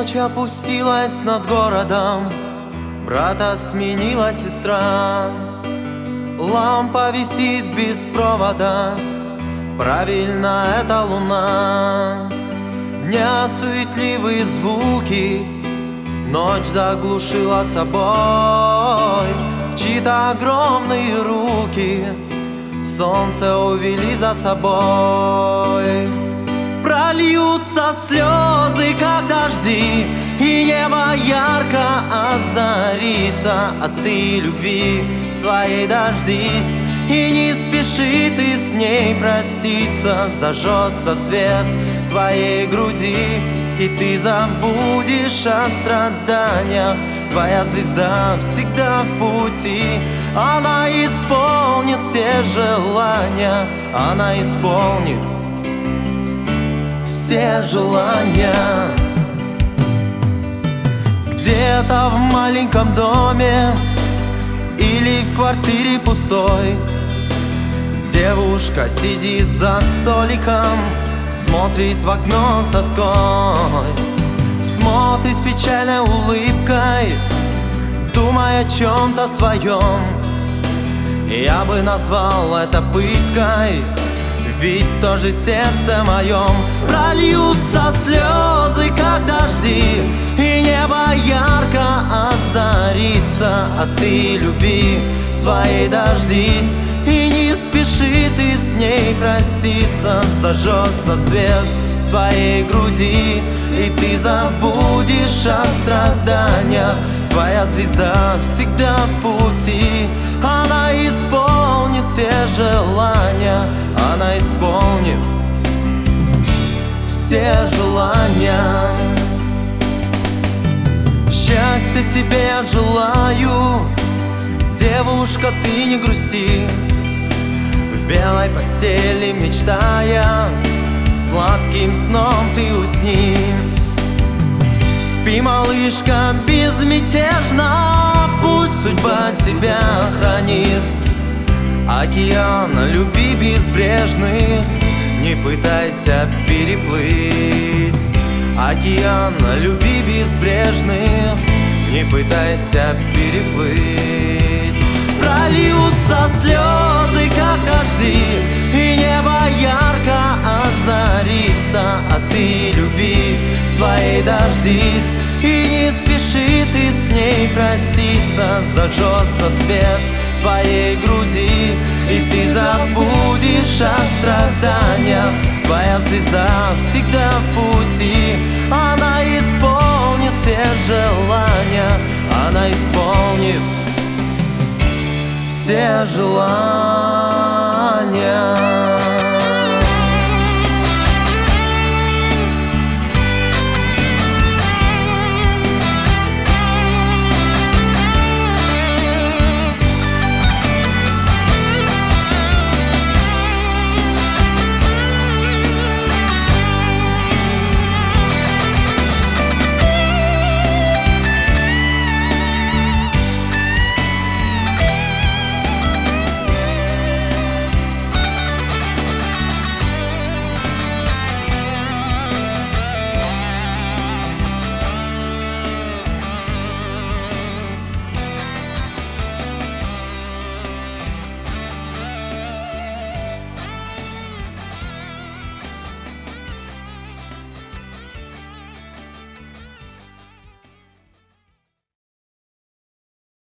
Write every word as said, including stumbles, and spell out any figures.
Ночь опустилась над городом, брата сменила сестра. Лампа висит без провода, правильно, это луна. Дня суетливые звуки ночь заглушила собой. Чьи-то огромные руки солнце увели за собой. Прольются слезы, как дожди, и небо ярко озарится. А ты любви своей дождись, и не спеши ты с ней проститься. Зажжется свет твоей груди, и ты забудешь о страданиях. Твоя звезда всегда в пути, она исполнит все желания, она исполнит все желания. Где-то в маленьком доме или в квартире пустой девушка сидит за столиком, смотрит в окно с тоской. Смотрит с печальной улыбкой, думая о чем-то своем. Я бы назвал это пыткой, ведь тоже сердце моем. Прольются слезы, как дожди, и небо ярко озарится. А ты любви своей дождись, и не спеши ты с ней проститься. Зажжется свет твоей груди, и ты забудешь о страданиях. Твоя звезда всегда в пути, она исполнит все желания, она исполнит все желания. Счастья тебе я желаю, девушка, ты не грусти. В белой постели мечтая, сладким сном ты усни. Спи, малышка, безмятежно, пусть судьба тебя хранит. Океан любви безбрежный не пытайся переплыть. Океан любви безбрежный не пытайся переплыть. Прольются слезы, как дожди, и небо ярко озарится. А ты любви своей дождись, и не спеши ты с ней проститься. Зажжется свет твоей груди, и ты забудешь о страданиях. Твоя звезда всегда в пути, она исполнит все желания, она исполнит все желания.